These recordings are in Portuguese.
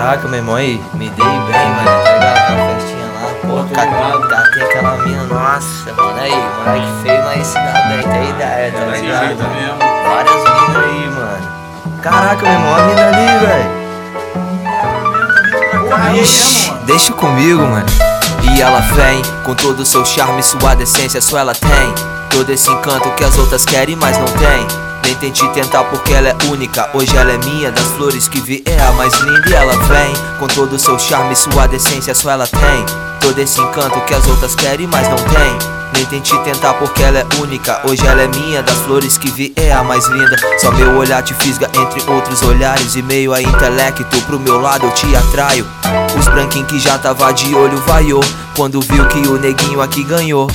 Caraca, meu irmão, aí, me dei bem, mano, tá ligado? Aquela festinha lá, pô, catei aquela mina, nossa, mano, aí, moleque feio, mas se dá bem, tem ideia, tá ligado? Várias minas aí, mano. Caraca, meu irmão, a mina ali, velho. Ixi, deixa comigo, mano. E ela vem, com todo o seu charme, sua decência, só ela tem. Todo esse encanto que as outras querem, mas não tem. Nem tente tentar porque ela é única. Hoje ela é minha, das flores que vi é a mais linda. E ela vem, com todo o seu charme, sua decência, só ela tem. Todo esse encanto que as outras querem, mas não tem. Nem tente tentar porque ela é única. Hoje ela é minha, das flores que vi é a mais linda. Só meu olhar te fisga entre outros olhares. E meio a intelecto, pro meu lado eu te atraio. Os branquinhos que já tava de olho vaiou quando viu que o neguinho aqui ganhou.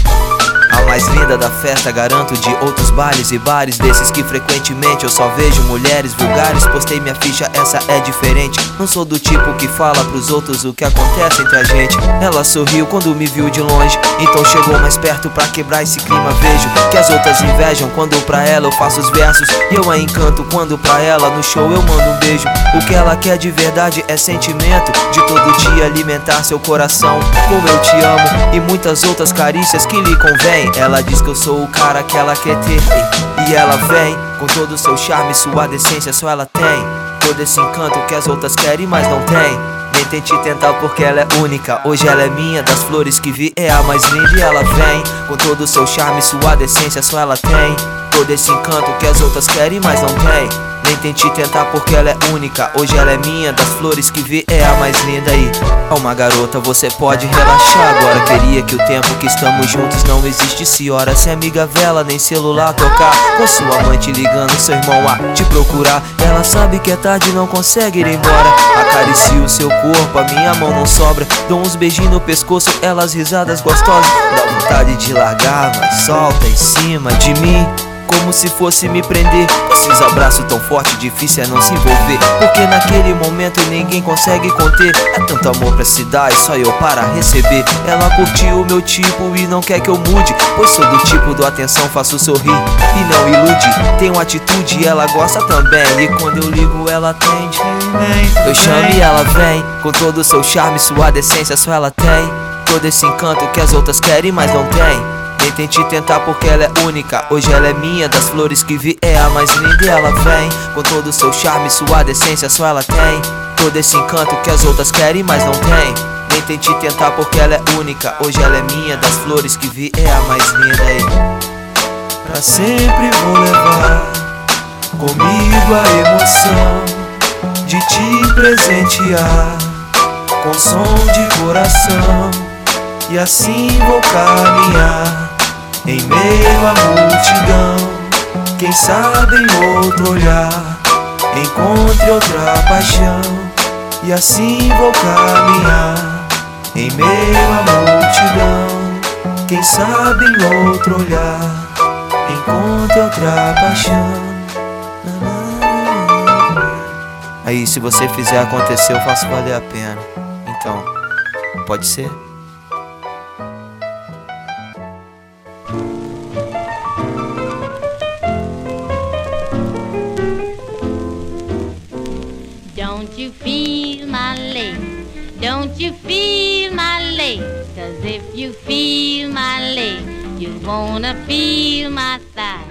A mais linda da festa, garanto, de outros bailes e bares, desses que frequentemente eu só vejo mulheres vulgares. Postei minha ficha, essa é diferente. Não sou do tipo que fala pros outros o que acontece entre a gente. Ela sorriu quando me viu de longe, então chegou mais perto pra quebrar esse clima. Vejo que as outras invejam quando pra ela eu faço os versos, e eu a encanto quando pra ela no show eu mando um beijo. O que ela quer de verdade é sentimento, de todo dia alimentar seu coração como eu te amo, e muitas outras carícias que lhe convém. Ela diz que eu sou o cara que ela quer ter, e ela vem, com todo o seu charme, sua decência, só ela tem. Todo esse encanto que as outras querem, mas não tem. Nem tente tentar porque ela é única. Hoje ela é minha, das flores que vi é a mais linda. E ela vem, com todo o seu charme, sua decência, só ela tem. Todo esse encanto que as outras querem, mas não tem. Nem tente tentar porque ela é única. Hoje ela é minha, das flores que vi é a mais linda. E calma, garota, você pode relaxar agora. Queria que o tempo que estamos juntos não existisse hora sem amiga vela, nem celular tocar. Com sua amante ligando, seu irmão a te procurar. Ela sabe que é tarde e não consegue ir embora. Acaricio o seu corpo, a minha mão não sobra. Dou uns beijinhos no pescoço, elas risadas gostosas. Dá vontade de largar, mas solta em cima de mim, como se fosse me prender. Com esses abraços tão fortes, difícil é não se envolver, porque naquele momento ninguém consegue conter. É tanto amor pra se dar e só eu para receber. Ela curtiu o meu tipo e não quer que eu mude, pois sou do tipo do atenção, faço sorrir e não ilude. Tenho atitude e ela gosta também, e quando eu ligo ela atende. Eu chamo e ela vem, com todo o seu charme, sua decência, só ela tem. Todo esse encanto que as outras querem, mas não tem. Nem tente tentar porque ela é única. Hoje ela é minha, das flores que vi é a mais linda. E ela vem, com todo o seu charme, sua decência, só ela tem. Todo esse encanto que as outras querem, mas não tem. Nem tente tentar porque ela é única. Hoje ela é minha, das flores que vi é a mais linda. E pra sempre vou levar comigo a emoção de te presentear com som de coração. E assim vou caminhar em meio à multidão. Quem sabe em outro olhar encontre outra paixão. E assim vou caminhar em meio à multidão. Quem sabe em outro olhar encontre outra paixão. Aí se você fizer acontecer eu faço valer a pena. Então, pode ser? Don't you feel my lace? Don't you feel my lace? 'Cause if you feel my lace, you wanna feel my thigh.